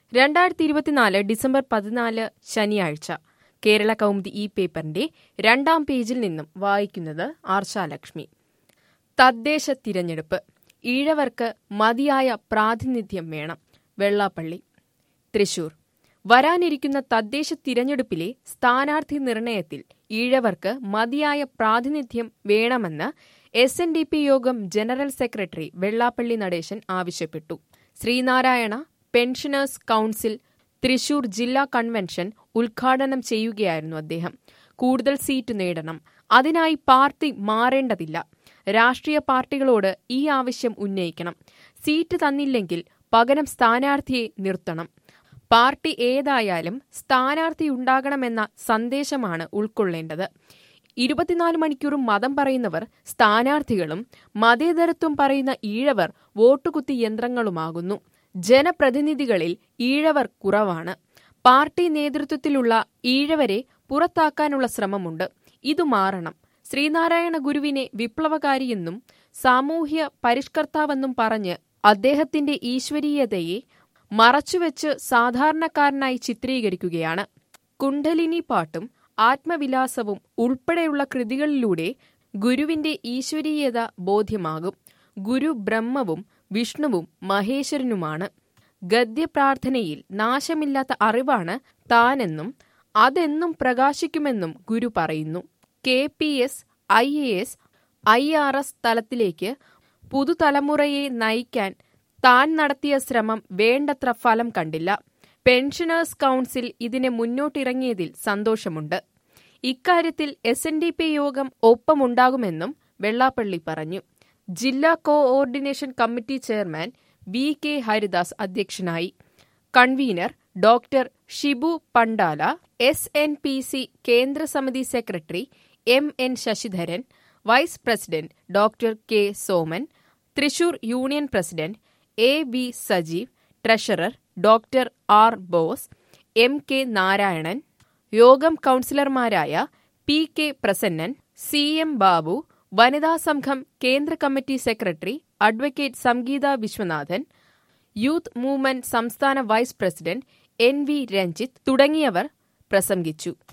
2024 December 14 ശനിയാഴ്ച കേരള കൗമുദി ഈ പേപ്പറിന്റെ 2-ാം പേജിൽ നിന്നും വായിക്കുന്നത് ആർഷാലക്ഷ്മി. തദ്ദേശ തിരഞ്ഞെടുപ്പ് ഈഴവർക്ക് മതിയായ പ്രാതിനിധ്യം വേണം. വെള്ളാപ്പള്ളി. തൃശൂർ. വരാനിരിക്കുന്ന തദ്ദേശ തിരഞ്ഞെടുപ്പിലെ സ്ഥാനാർത്ഥി നിർണയത്തിൽ ഈഴവർക്ക് മതിയായ പ്രാതിനിധ്യം വേണമെന്ന് SNDP യോഗം ജനറൽ സെക്രട്ടറി വെള്ളാപ്പള്ളി നടേശൻ ആവശ്യപ്പെട്ടു. ശ്രീനാരായണ പെൻഷനേഴ്സ് കൗൺസിൽ തൃശൂർ ജില്ലാ കൺവെൻഷൻ ഉദ്ഘാടനം ചെയ്യുകയായിരുന്നു അദ്ദേഹം. കൂടുതൽ സീറ്റ് നേടണം, അതിനായി പാർട്ടി മാറേണ്ടതില്ല. രാഷ്ട്രീയ പാർട്ടികളോട് ഈ ആവശ്യം ഉന്നയിക്കണം. സീറ്റ് തന്നില്ലെങ്കിൽ പകരം സ്ഥാനാർത്ഥിയെ നിർത്തണം. പാർട്ടി ഏതായാലും സ്ഥാനാർത്ഥിയുണ്ടാകണമെന്ന സന്ദേശമാണ് ഉൾക്കൊള്ളേണ്ടത്. 24 മണിക്കൂറും മതം പറയുന്നവർ സ്ഥാനാർത്ഥികളും മതേതരത്വം പറയുന്ന ഈഴവർ വോട്ടുകുത്തി യന്ത്രങ്ങളുമാകുന്നു. ജനപ്രതിനിധികളിൽ ഈഴവർ കുറവാണ്. പാർട്ടി നേതൃത്വത്തിലുള്ള ഈഴവരെ പുറത്താക്കാനുള്ള ശ്രമമുണ്ട്. ഇതു മാറണം. ശ്രീനാരായണ ഗുരുവിനെ വിപ്ലവകാരിയെന്നും സാമൂഹ്യ പരിഷ്കർത്താവെന്നും പറഞ്ഞ് അദ്ദേഹത്തിന്റെ ഈശ്വരീയതയെ മറച്ചുവെച്ച് സാധാരണക്കാരനായി ചിത്രീകരിക്കുകയാണ്. കുണ്ഡലിനി പാട്ടും ആത്മവിലാസവും ഉൾപ്പെടെയുള്ള കൃതികളിലൂടെ ഗുരുവിന്റെ ഈശ്വരീയത ബോധ്യമാകും. ഗുരു ബ്രഹ്മവും വിഷ്ണുവും മഹേശ്വരനുമാണ്. ഗദ്യപ്രാർത്ഥനയിൽ നാശമില്ലാത്ത അറിവാണ് താനെന്നും അതെന്നും പ്രകാശിക്കുമെന്നും ഗുരു പറയുന്നു. KPS, IAS, IRS തലത്തിലേക്ക് പുതുതലമുറയെ നയിക്കാൻ താൻ നടത്തിയ ശ്രമം വേണ്ടത്ര ഫലം കണ്ടില്ല. പെൻഷനേഴ്സ് കൗൺസിൽ ഇതിനെ മുന്നോട്ടിറങ്ങിയതിൽ സന്തോഷമുണ്ട്. ഇക്കാര്യത്തിൽ SNDP യോഗം ഒപ്പമുണ്ടാകുമെന്നും വെള്ളാപ്പള്ളി പറഞ്ഞു. ജില്ലാ coordination committee chairman VK Haridas അധ്യക്ഷനായി. Convener doctor Shibu Pandala, SNPC കേന്ദ്ര സമിതി secretary MN Sasidharan, vice president doctor K Soman, Thrissur union president AV Sajeev, treasurer doctor R Bose, MK Narayanan, യോഗം കൗൺസിലർമാരായ PK പ്രസന്നൻ, CM ബാബു, വനിതാ സംഘം കേന്ദ്ര കമ്മിറ്റി സെക്രട്ടറി advocate Sangeetha Viswanathan, youth movement സംസ്ഥാന വൈസ് പ്രസിഡന്റ് NV രഞ്ജിത്ത് തുടങ്ങിയവർ പ്രസംഗിച്ചു.